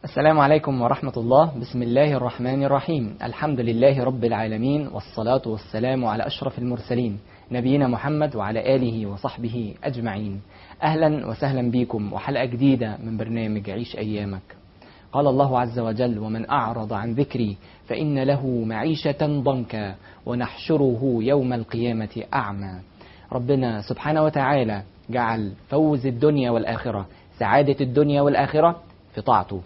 السلام عليكم ورحمة الله. بسم الله الرحمن الرحيم. الحمد لله رب العالمين، والصلاة والسلام على أشرف المرسلين نبينا محمد وعلى آله وصحبه أجمعين. أهلا وسهلا بكم وحلقة جديدة من برنامج عيش أيامك. قال الله عز وجل: ومن أعرض عن ذكري فإن له معيشة ضنكا ونحشره يوم القيامة أعمى. ربنا سبحانه وتعالى جعل فوز الدنيا والآخرة، سعادة الدنيا والآخرة في طاعته،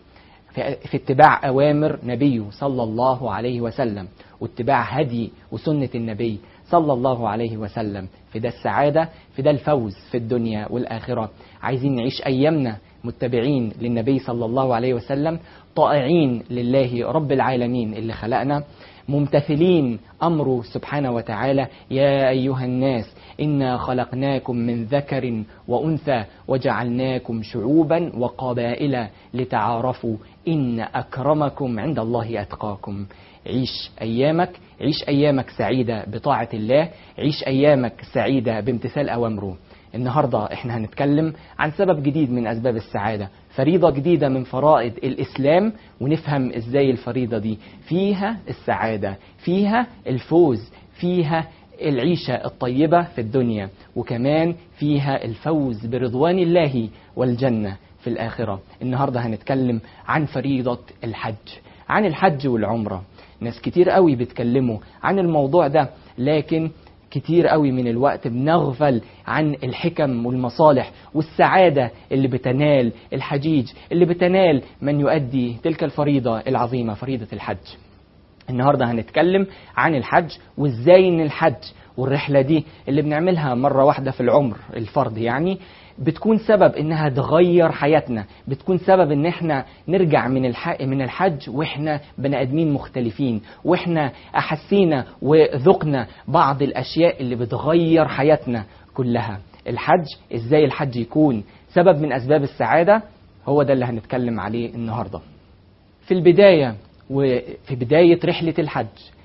في اتباع أوامر نبيه صلى الله عليه وسلم، واتباع هدي وسنة النبي صلى الله عليه وسلم. في ده السعادة، في ده الفوز في الدنيا والآخرة. عايزين نعيش أيامنا متبعين للنبي صلى الله عليه وسلم، طائعين لله رب العالمين اللي خلقنا، ممتثلين أمره سبحانه وتعالى: يا أيها الناس إنا خلقناكم من ذكر وأنثى وجعلناكم شعوبا وقبائل لتعارفوا إن أكرمكم عند الله أتقاكم. عيش أيامك، عيش أيامك سعيدة بطاعة الله، عيش أيامك سعيدة بامتثال أوامره. النهاردة احنا هنتكلم عن سبب جديد من أسباب السعادة، فريضة جديدة من فرائض الإسلام، ونفهم ازاي الفريضة دي فيها السعادة، فيها الفوز، فيها العيشة الطيبة في الدنيا، وكمان فيها الفوز برضوان الله والجنة في الآخرة. النهاردة هنتكلم عن فريضة الحج، عن الحج والعمرة. ناس كتير قوي بيتكلموا عن الموضوع ده، لكن كتير قوي من الوقت بنغفل عن الحكم والمصالح والسعادة اللي بتنال الحجيج، اللي بتنال من يؤدي تلك الفريضة العظيمة، فريضة الحج. النهاردة هنتكلم عن الحج، وازاي ان الحج والرحلة دي اللي بنعملها مرة واحدة في العمر، الفرض يعني، بتكون سبب انها تغير حياتنا، بتكون سبب ان احنا نرجع من الحج واحنا بني ادمين مختلفين، واحنا احسينا وذقنا بعض الاشياء اللي بتغير حياتنا كلها. الحج، ازاي الحج يكون سبب من اسباب السعادة، هو ده اللي هنتكلم عليه النهاردة. في البداية وفي بداية رحلة الحج،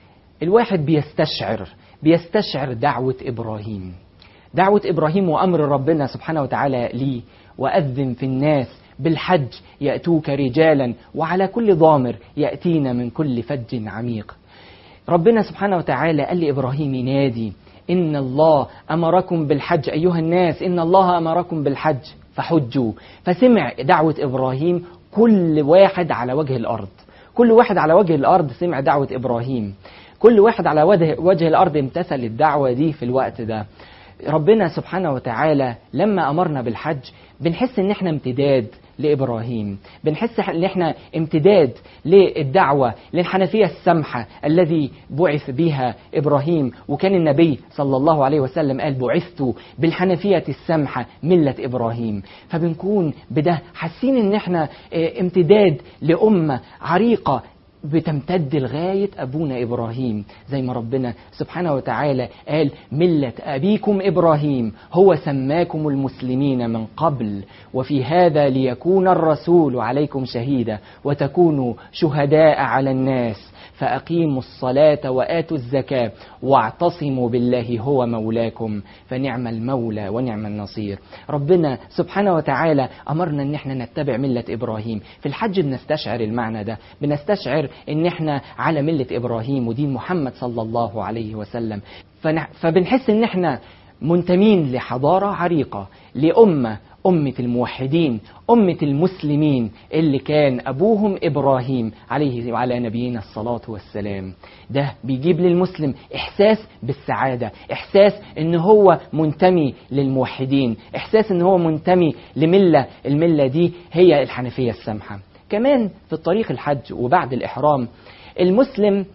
الواحد بيستشعر دعوة إبراهيم، دعوة إبراهيم وأمر ربنا سبحانه وتعالى ليه: وأذن في الناس بالحج يأتوك رجالا وعلى كل ضامر يأتين من كل فج عميق. ربنا سبحانه وتعالى قال لإبراهيم ينادي: إن الله أمركم بالحج، أيها الناس إن الله أمركم بالحج فحجوا. فسمع دعوة إبراهيم كل واحد على وجه الأرض، كل واحد على وجه الأرض سمع دعوة إبراهيم، كل واحد على وجه الأرض امتثل الدعوة دي في الوقت ده. ربنا سبحانه وتعالى لما أمرنا بالحج بنحس ان احنا امتداد لإبراهيم، بنحس ان احنا امتداد للدعوة للحنفية السمحة الذي بعث بها إبراهيم. وكان النبي صلى الله عليه وسلم قال: بعثت بالحنفية السمحة ملة إبراهيم. فبنكون بده حاسين ان احنا امتداد لأمة عريقة بتمتد لغاية أبونا إبراهيم، زي ما ربنا سبحانه وتعالى قال: ملة أبيكم إبراهيم هو سماكم المسلمين من قبل وفي هذا ليكون الرسول عليكم شهيدا وتكونوا شهداء على الناس فأقيموا الصلاة وآتوا الزكاة واعتصموا بالله هو مولاكم فنعم المولى ونعم النصير. ربنا سبحانه وتعالى أمرنا ان احنا نتبع ملة إبراهيم. في الحج بنستشعر المعنى ده، بنستشعر ان احنا على ملة إبراهيم ودين محمد صلى الله عليه وسلم. فبنحس ان احنا منتمين لحضارة عريقة، لأمة الموحدين، أمة المسلمين اللي كان أبوهم إبراهيم عليه وعلى نبينا الصلاة والسلام. ده بيجيب للمسلم إحساس بالسعادة، إحساس إن هو منتمي للموحدين، إحساس إن هو منتمي لملة، الملة دي هي الحنفية السمحة. كمان في الطريق الحج وبعد الإحرام، المسلم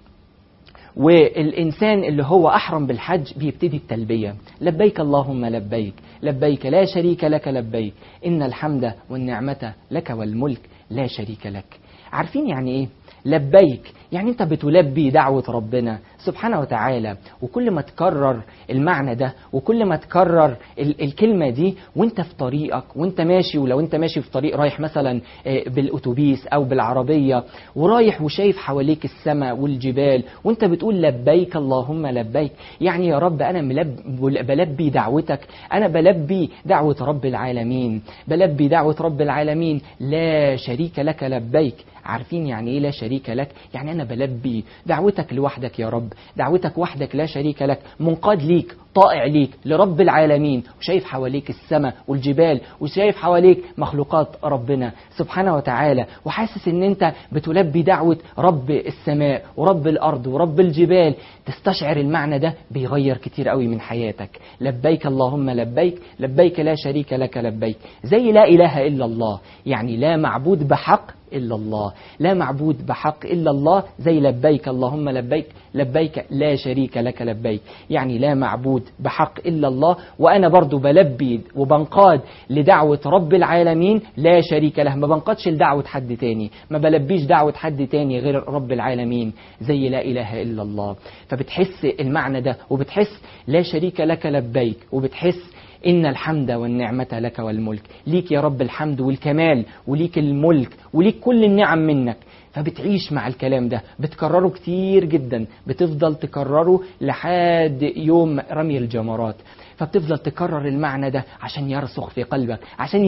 والإنسان اللي هو أحرم بالحج بيبتدي التلبية: لبيك اللهم لبيك، لبيك لا شريك لك لبيك، إن الحمد والنعمة لك والملك لا شريك لك. عارفين يعني إيه لبيك؟ يعني أنت بتلبي دعوة ربنا سبحانه وتعالى. وكل ما تكرر المعنى ده، وكل ما تكرر الكلمة دي وانت في طريقك وانت ماشي، ولو انت ماشي في طريق رايح مثلا بالأتوبيس أو بالعربية ورايح وشايف حواليك السماء والجبال وانت بتقول لبيك اللهم لبيك، يعني يا رب أنا بلبي دعوتك، أنا بلبي دعوة رب العالمين، بلبي دعوة رب العالمين، لا شريك لك لبيك، عارفين يعني ايه لا شريك لك؟ يعني انا بلبي دعوتك لوحدك يا رب، دعوتك وحدك لا شريك لك، منقاد ليك، طائع ليك لرب العالمين، وشايف حواليك السماء والجبال، وشايف حواليك مخلوقات ربنا سبحانه وتعالى، وحاسس ان انت بتلبي دعوة رب السماء ورب الارض ورب الجبال. تستشعر المعنى ده بيغير كتير قوي من حياتك. لبيك اللهم لبيك، لبيك لا شريك لك لبيك. زي لا اله الا الله، يعني لا معبود بحق إلا الله، لا معبود بحق إلا الله. زي لبيك اللهم لبيك، لبيك لا شريك لك لبيك، يعني لا معبود بحق إلا الله. وأنا برضو بلبي وبنقاد لدعوة رب العالمين لا شريك له، ما بنقادش لدعوة حد تاني، ما بلبيش دعوة حد تاني غير رب العالمين. زي لا إله إلا الله. فبتحس المعنى ده، وبتحس لا شريك لك لبيك، وبتحس إن الحمد والنعمة لك والملك. ليك يا رب الحمد والكمال، وليك الملك، وليك كل النعم منك. فبتعيش مع الكلام ده، بتكرره كتير جدا، بتفضل تكرره لحد يوم رمي الجمرات. فبتفضل تكرر المعنى ده عشان يرسخ في قلبك، عشان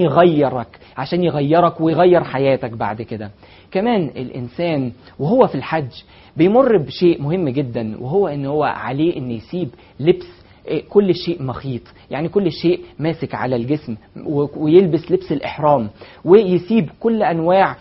يغيرك ويغير حياتك بعد كده. كمان الإنسان وهو في الحج بيمر بشيء مهم جدا، وهو إن هو عليه إن يسيب لبس كل شيء مخيط، يعني كل شيء ماسك على الجسم، ويلبس لبس الإحرام، ويسيب كل أنواع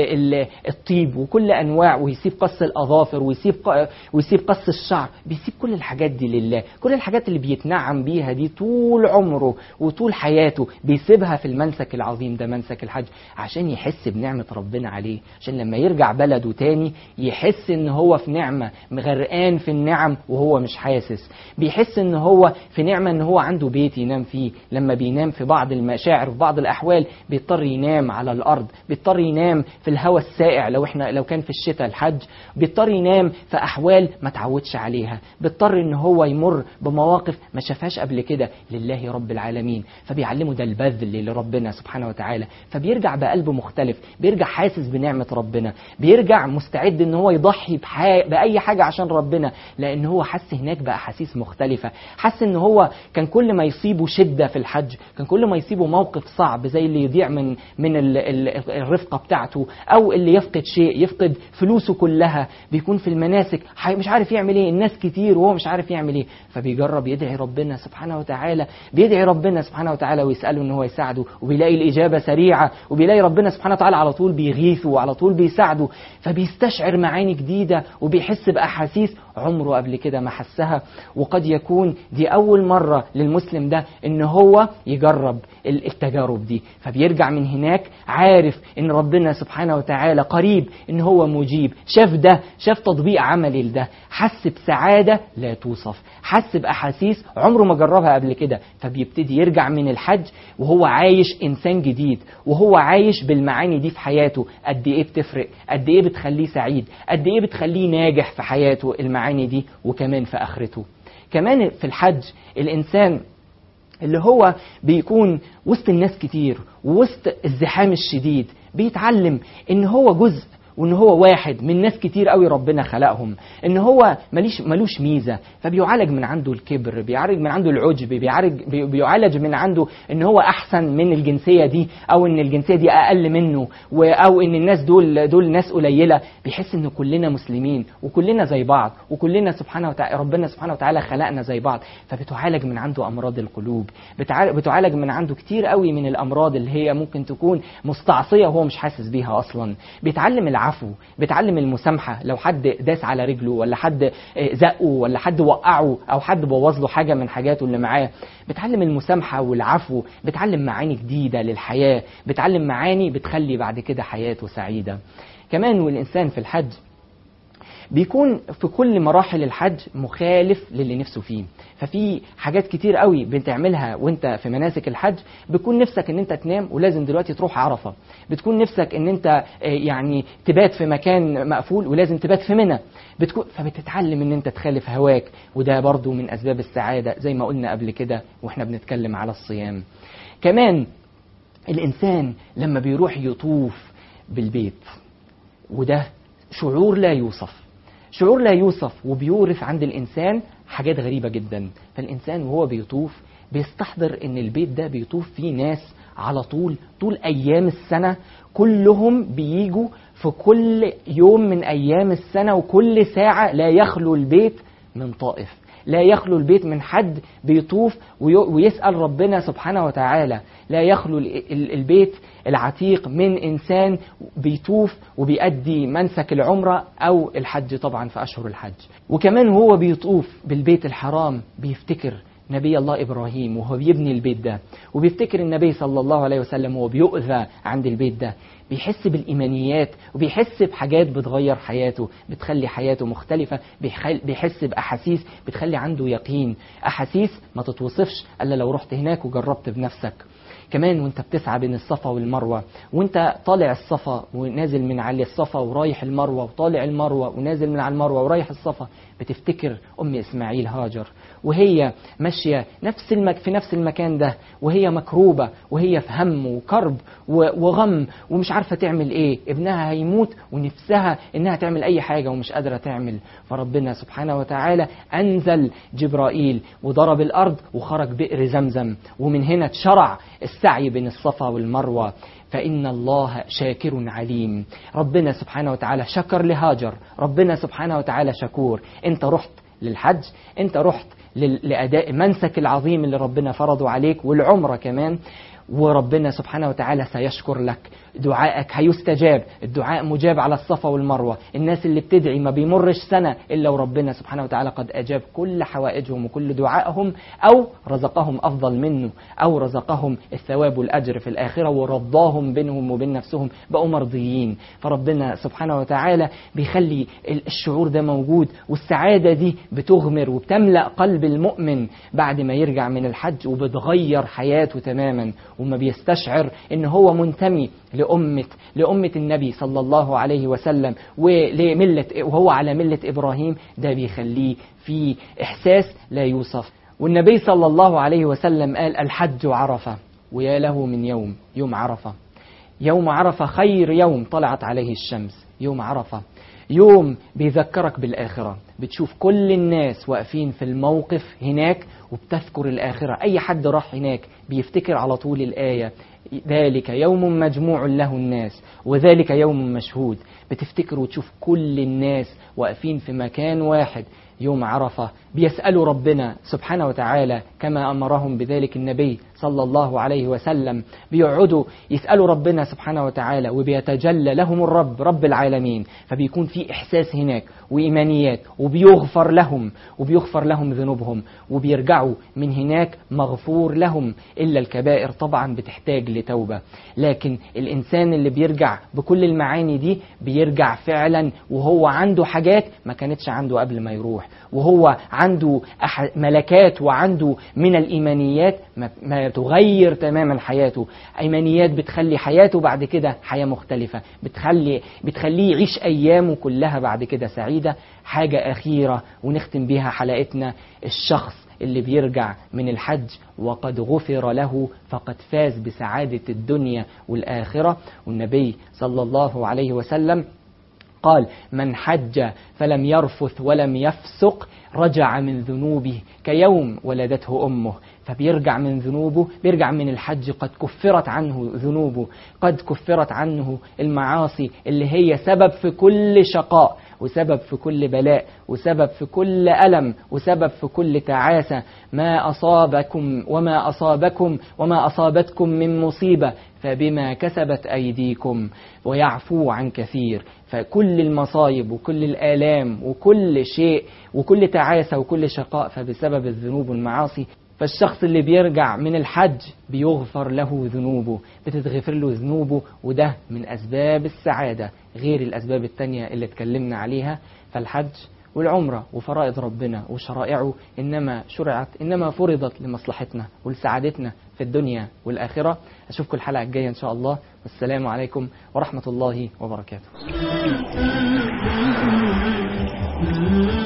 الطيب وكل أنواع، ويسيب قص الأظافر، ويسيب قص الشعر، بيسيب كل الحاجات دي لله. كل الحاجات اللي بيتنعم بيها دي طول عمره وطول حياته بيسيبها في المنسك العظيم ده، منسك الحج، عشان يحس بنعمة ربنا عليه، عشان لما يرجع بلده تاني يحس ان هو في نعمة، غرقان في النعم وهو مش حاسس. بيحس ان هو في نعمة، ان هو عنده بيت ينام فيه. لما بينام في بعض المشاعر في بعض الأحوال بيضطر ينام على الأرض، بيضطر ينام في الهواء السائع، لو كان في الشتاء الحج بيضطر ينام في أحوال ما تعودش عليها، بيضطر ان هو يمر بمواقف ما شافهاش قبل كده لله رب العالمين. فبيعلمه ده البذل لربنا سبحانه وتعالى. فبيرجع بقلب مختلف، بيرجع حاسس بنعمة ربنا، بيرجع مستعد ان هو يضحي بأي حاجة عشان ربنا، لأن هو حس هناك بأحاسيس مختلفة. حس ان هو كان كل ما يصيبه شدة في الحج، كان كل ما يصيبه موقف صعب زي اللي يضيع من الرفقة بتاعته، او اللي يفقد شيء، يفقد فلوسه كلها، بيكون في المناسك مش عارف يعمل ايه، الناس كتير وهو مش عارف يعمل ايه. فبيجرب يدعي ربنا سبحانه وتعالى، بيدعي ربنا سبحانه وتعالى ويسأله ان هو يساعده، وبيلاقي الإجابة سريعة، وبيلاقي ربنا سبحانه وتعالى على طول بيغيثه وعلى طول بيساعده. فبيستشعر معاني جديدة، وبيحس بأحاسيس عمره قبل كده ما حسها. وقد يكون دي أول مرة للمسلم ده إن هو يجرب التجارب دي. فبيرجع من هناك عارف إن ربنا سبحانه وتعالى قريب، إن هو مجيب. شاف ده، شاف تطبيق عملي لده، حس بسعادة لا توصف، حس بأحاسيس عمره ما جربها قبل كده. فبيبتدي يرجع من الحج وهو عايش إنسان جديد، وهو عايش بالمعاني دي في حياته. قد إيه بتفرق، قد إيه بتخليه سعيد، قد إيه بتخليه ناجح في حياته المعاني دي، وكمان في آخرته. كمان في الحج الإنسان اللي هو بيكون وسط الناس كتير ووسط الزحام الشديد بيتعلم إن هو جزء، وإن هو واحد من ناس كتير قوي ربنا خلقهم، إن هو ملوش ميزة. فبيعالج من عنده الكبر، بيعالج من عنده العجب، بيعالج من عنده إن هو أحسن من الجنسية دي، أو إن الجنسية دي أقل منه، أو إن الناس دول ناس قليلة. بيحس إن كلنا مسلمين وكلنا زي بعض، وكلنا ربنا سبحانه وتعالى خلقنا زي بعض. فبتعالج من عنده أمراض القلوب، بتعالج من عنده كتير قوي من الأمراض اللي هي ممكن تكون مستعصية وهو مش حاسس بيها أصلا. بيتعلم العفو، بيتعلم المسامحة لو حد داس على رجله، ولا حد زقه، ولا حد وقعه، أو حد بوظ له حاجة من حاجاته اللي معاه. بيتعلم المسامحة والعفو، بيتعلم معاني جديدة للحياة، بيتعلم معاني بتخلي بعد كده حياته سعيدة. كمان والإنسان في الحج بيكون في كل مراحل الحج مخالف للي نفسه فيه. ففي حاجات كتير قوي بتعملها وانت في مناسك الحج، بتكون نفسك ان انت تنام ولازم دلوقتي تروح عرفة، بتكون نفسك ان انت يعني تبات في مكان مقفول ولازم تبات في منى، فبتتعلم ان انت تخالف هواك. وده برضو من اسباب السعادة زي ما قلنا قبل كده واحنا بنتكلم على الصيام. كمان الانسان لما بيروح يطوف بالبيت، وده شعور لا يوصف، شعور لا يوصف، وبيورث عند الإنسان حاجات غريبة جدا. فالإنسان وهو بيطوف بيستحضر إن البيت ده بيطوف فيه ناس على طول أيام السنة، كلهم بييجوا في كل يوم من أيام السنة وكل ساعة لا يخلو البيت من طائف، لا يخلو البيت من حد بيطوف ويسأل ربنا سبحانه وتعالى، لا يخلو البيت العتيق من إنسان بيطوف وبيأدي منسك العمرة أو الحج طبعا في أشهر الحج. وكمان هو بيطوف بالبيت الحرام بيفتكر نبي الله إبراهيم وهو بيبني البيت ده، وبيفتكر النبي صلى الله عليه وسلم وهو بيؤذى عند البيت ده، بيحس بالإيمانيات وبيحس بحاجات بتغير حياته، بتخلي حياته مختلفة، بيحس بأحاسيس بتخلي عنده يقين، أحاسيس ما تتوصفش إلا لو رحت هناك وجربت بنفسك. كمان وانت بتسعى بين الصفا والمروة، وانت طالع الصفا ونازل من على الصفا ورايح المروة، وطالع المروة ونازل من على المروة ورايح الصفا، بتفتكر أم إسماعيل هاجر وهي ماشية في نفس المكان ده، وهي مكروبة وهي في هم وكرب وغم ومش عارفة تعمل ايه، ابنها هيموت ونفسها انها تعمل اي حاجة ومش قادرة تعمل. فربنا سبحانه وتعالى انزل جبرائيل وضرب الارض وخرج بئر زمزم، ومن هنا اتشرع السعي بين الصفا والمروة. فإن الله شاكر عليم. ربنا سبحانه وتعالى شكر لهاجر، ربنا سبحانه وتعالى شكور. انت رحت للحج، انت رحت لأداء منسك العظيم اللي ربنا فرضه عليك والعمرة كمان، وربنا سبحانه وتعالى سيشكر لك، دعائك هيستجاب. الدعاء مجاب على الصفا والمروة. الناس اللي بتدعي ما بيمرش سنة إلا وربنا سبحانه وتعالى قد أجاب كل حوائجهم وكل دعائهم، أو رزقهم أفضل منه، أو رزقهم الثواب والأجر في الآخرة ورضاهم بينهم وبين نفسهم بقوا مرضيين. فربنا سبحانه وتعالى بيخلي الشعور ده موجود، والسعادة دي بتغمر وبتملأ قلب المؤمن بعد ما يرجع من الحج، وبتغير حياته تماما، وما بيستشعر إن هو منتمي لأمة النبي صلى الله عليه وسلم وهو على ملة إبراهيم. ده بيخليه في إحساس لا يوصف. والنبي صلى الله عليه وسلم قال: الحج عرفة، ويا له من يوم عرفة. يوم عرفة خير يوم طلعت عليه الشمس. يوم عرفة يوم بيذكرك بالآخرة، بتشوف كل الناس واقفين في الموقف هناك وبتذكر الآخرة. أي حد راح هناك بيفتكر على طول الآية: ذلك يوم مجموع له الناس وذلك يوم مشهود. بتفتكر وتشوف كل الناس واقفين في مكان واحد يوم عرفة بيسألوا ربنا سبحانه وتعالى كما أمرهم بذلك النبي صلى الله عليه وسلم. بيقعدوا يسألوا ربنا سبحانه وتعالى وبيتجلى لهم الرب رب العالمين، فبيكون في إحساس هناك وإيمانيات، وبيغفر لهم ذنوبهم، وبيرجعوا من هناك مغفور لهم، إلا الكبائر طبعا بتحتاج لتوبة. لكن الإنسان اللي بيرجع بكل المعاني دي بيرجع فعلا وهو عنده حاجات ما كانتش عنده قبل ما يروح، وهو عنده ملكات وعنده من الإيمانيات ما تغير تماما حياته. إيمانيات بتخلي حياته بعد كده حياة مختلفة، بتخليه يعيش أيامه كلها بعد كده سعيدة. حاجة أخيرة ونختم بها حلقتنا: الشخص اللي بيرجع من الحج وقد غفر له فقد فاز بسعادة الدنيا والآخرة. والنبي صلى الله عليه وسلم قال: من حج فلم يرفث ولم يفسق رجع من ذنوبه كيوم ولدته أمه. فبيرجع من ذنوبه، بيرجع من الحج قد كفرت عنه ذنوبه، قد كفرت عنه المعاصي اللي هي سبب في كل شقاء، وسبب في كل بلاء، وسبب في كل ألم، وسبب في كل تعاسة. ما أصابتكم من مصيبة فبما كسبت أيديكم ويعفو عن كثير. فكل المصايب وكل الآلام وكل شيء وكل تعاسة وكل شقاء فبسبب الذنوب والمعاصي. فالشخص اللي بيرجع من الحج بيغفر له ذنوبه، بتتغفر له ذنوبه، وده من أسباب السعادة غير الأسباب التانية اللي اتكلمنا عليها. فالحج والعمرة وفرائض ربنا وشرائعه إنما فرضت لمصلحتنا ولسعادتنا في الدنيا والآخرة. أشوفكم الحلقة الجاية إن شاء الله، والسلام عليكم ورحمة الله وبركاته.